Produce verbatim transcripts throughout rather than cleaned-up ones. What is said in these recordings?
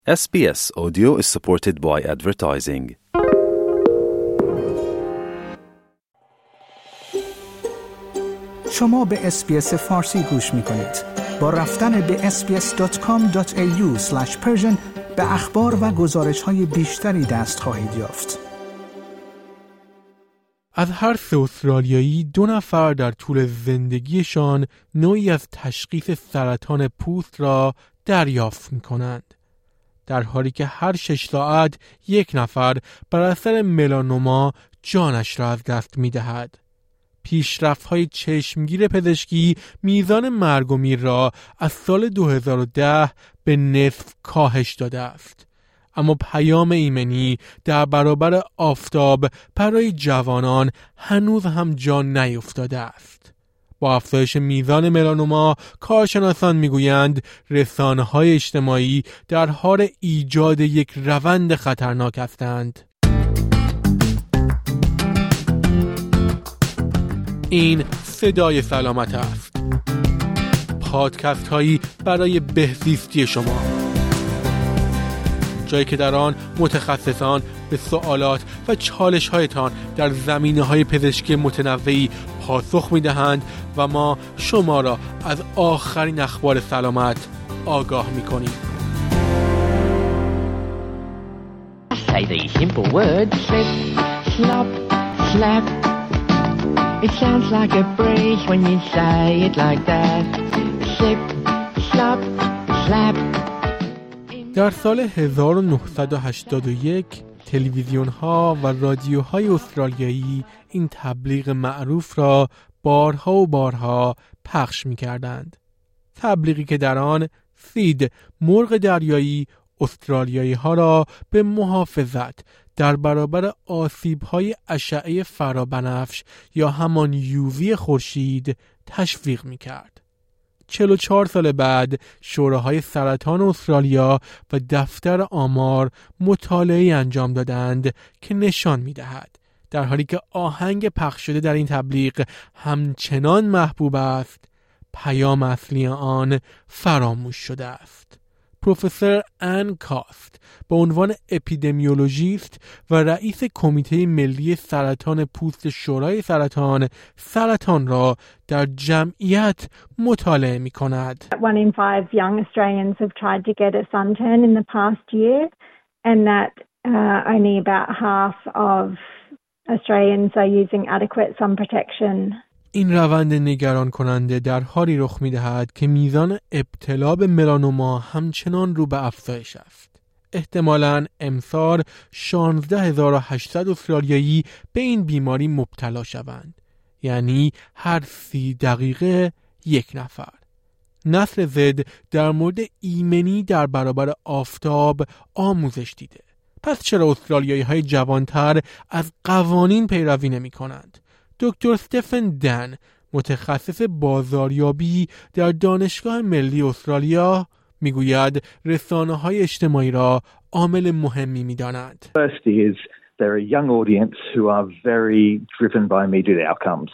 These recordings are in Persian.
اس بی اس Audio is supported by advertising. شما به اس بی اس فارسی گوش می کنید. با رفتن به اس بی اس دات کام دات ای یو اسلش پرشن به اخبار و گزارش‌های بیشتری دست خواهید یافت. از هر سه استرالیایی دو نفر در طول زندگیشان نوعی از تشخیص سرطان پوست را دریافت می‌کنند. در حالی که هر شش ساعت یک نفر بر اثر ملانوما جانش را از دست می‌دهد. پیشرفت‌های چشمگیر پزشکی میزان مرگ و میر را از سال دو هزار و ده به نصف کاهش داده است. اما پیام ایمنی در برابر آفتاب برای جوانان هنوز هم جان نیفتاده است. با افزایش میزان ملانوما، کارشناسان میگویند رسانه‌های اجتماعی در حال ایجاد یک روند خطرناک هستند. این صدای سلامت است. پادکست هایی برای بهزیستی شما، جایی که در آن متخصصان به سوالات و چالش هایتان در زمینه های پزشکی متنوعی پاسخ می دهند و ما شما را از آخرین اخبار سلامت آگاه می کنیم. Say these simple words, slip, slop, slap. It sounds like a breeze when you say it like that. Slip, slop, slap. در سال هزار و نهصد و هشتاد و یک تلویزیون ها و رادیوهای استرالیایی این تبلیغ معروف را بارها و بارها پخش می کردند. تبلیغی که در آن سید مرغ دریایی استرالیایی ها را به محافظت در برابر آسیب های اشعه فرابنفش یا همان یووی خورشید تشویق می کرد. چهل و چهار سال بعد شوراهای سرطان استرالیا و دفتر آمار مطالعه انجام دادند که نشان می دهد در حالی که آهنگ پخش شده در این تبلیغ همچنان محبوب است، پیام اصلی آن فراموش شده است. پروفسور ان کاست به عنوان اپیدمیولوژیست و رئیس کمیته ملی سرطان پوست شورای سرطان سرطان را در جمعیت مطالعه می کند. One in five young Australians have tried to get a suntan in the past year, and that uh, only about half of Australians are using adequate sun protection. این روند نگران کننده در حالی رخ می دهد که میزان ابتلا به ملانوما همچنان رو به افزایش است. احتمالاً امسال شانزده هزار و هشتصد استرالیایی به این بیماری مبتلا شوند. یعنی هر سی دقیقه یک نفر. نسل زد در مورد ایمنی در برابر آفتاب آموزش دیده. پس چرا استرالیایی های جوانتر از قوانین پیروی نمی کنند؟ دکتر استفن دن، متخصص بازاریابی در دانشگاه ملی استرالیا، میگوید رسانه‌های اجتماعی را عامل مهمی می‌دانند. First is there are a young audience who are very driven by immediate outcomes.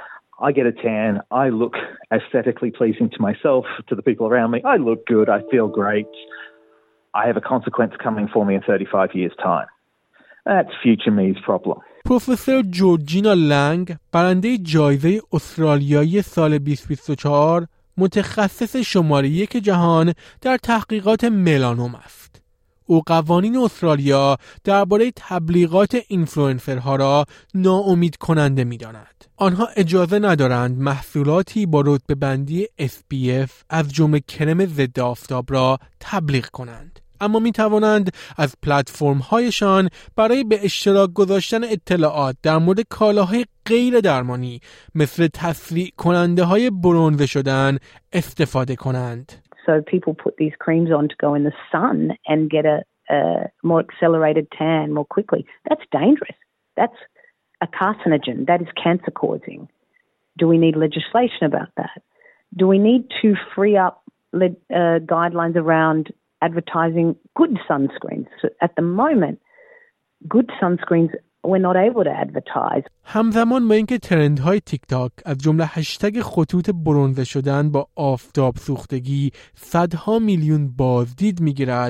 I get a tan, I look aesthetically pleasing to myself, to the people around me. I look good, I feel great. I have a consequence coming for me in thirty-five years' time. That's future me's problem. پروفسور جورجینا لنگ، برنده جایزه استرالیایی سال بیست بیست و چهار، متخصص شماره یک جهان در تحقیقات ملانوم است. او قوانین استرالیا درباره تبلیغات اینفلوئنسرها را ناامید کننده می‌داند. آنها اجازه ندارند محصولاتی با رتبه بندی اس پی اف از جمله کرم ضد آفتاب را تبلیغ کنند. اما می توانند از پلتفرم هایشان برای به اشتراک گذاشتن اطلاعات در مورد کالاهای غیر درمانی مثل تسریع کننده های برنزه شدن استفاده کنند. So people put these creams on to go in the sun and get a, a more accelerated tan more quickly. That's dangerous. That's a carcinogen. That is cancer causing. Do we need legislation about that? Do we need to free up le- uh, guidelines around advertising good sunscreens? So at the moment, good sunscreens we're not able to advertise. همزمان با اینکه ترندهای تیک تاک از جمله هشتگ خطوط برنزه شدن با آفتاب سوختگی صدها میلیون بازدید میگیرد،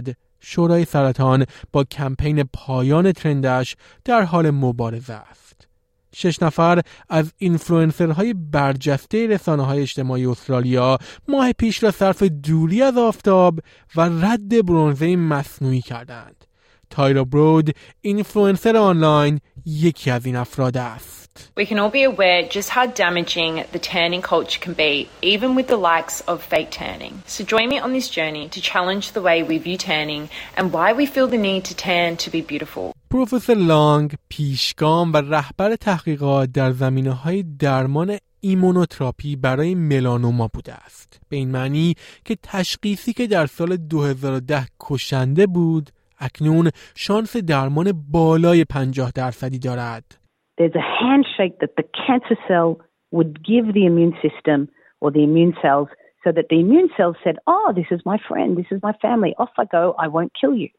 شورای سرطان با کمپین پایان ترندش در حال مبارزه است. شش نفر از اینفلوئنسرهای برجسته رسانه‌های اجتماعی استرالیا ماه پیش را صرف دوری از آفتاب و رد برنزه مصنوعی کردند. تایرا برود، اینفلوئنسر آنلاین، یکی از این افراد است. We can all be aware just how damaging the tanning culture can be, even with the likes of fake tanning. So join me on this journey to challenge the way we view tanning and why we feel the need to tan to be beautiful. پروفسور لانگ پیشگام و رهبر تحقیقات در زمینه‌های درمان ایمونوتراپی برای ملانوما بوده است. به این معنی که تشخیصی که در سال دو هزار و ده کشنده بود، اکنون شانس درمان بالای پنجاه درصدی دارد. There's a handshake that the cancer cell would give the immune system or the immune cells so that the immune cells said, oh, this is my friend, this is my family, off I go, I won't kill you.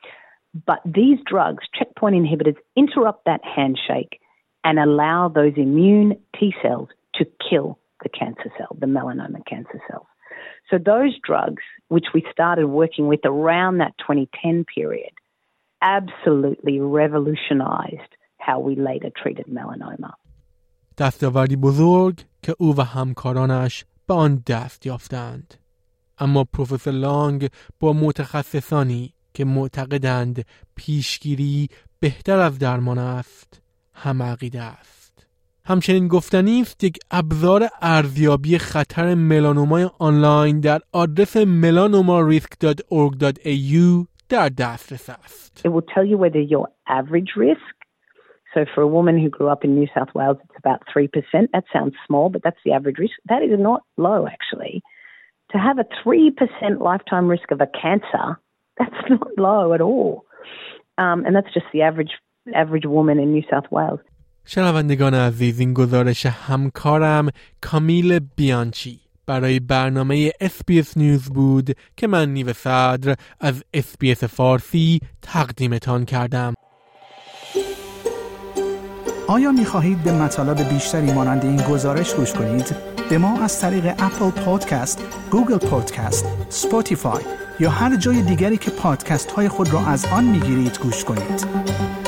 But these drugs, checkpoint inhibitors, interrupt that handshake and allow those immune T cells to kill the cancer cell, the melanoma cancer cells. So those drugs, which we started working with around that twenty ten period, absolutely revolutionized how we later treated melanoma. دستاوردی بزرگ که او و همکارانش به آن دست یافتند. اما پروفسور لانگ با متخصصانی که معتقدند پیشگیری بهتر از درمان است، هم عقیده است. همچنین گفتنی است یک ابزار ارزیابی خطر ملانومای آنلاین در آدرس melanoma risk dot org dot a u در دسترس است. It will tell you whether your average risk. So for a woman who grew up in New South Wales, it's about three percent. That sounds small, but that's the average risk. That is not low, actually. To have a three percent lifetime risk of a cancer, that's not low at all. Um, and that's just the average average woman in New South Wales. شنوندگان عزیز، این گزارش همکارم کامیل بیانچی برای برنامه اس بی اس نیوز بود که من نیو صدر از اس بی اس فارسی تقدیمتان کردم. آیا می خواهید به مطالب بیشتری مانند این گزارش گوش کنید؟ به ما از طریق اپل پادکست، گوگل پادکست، اسپاتیفای یا هر جای دیگری که پادکست های خود را از آن می گیرید گوش کنید.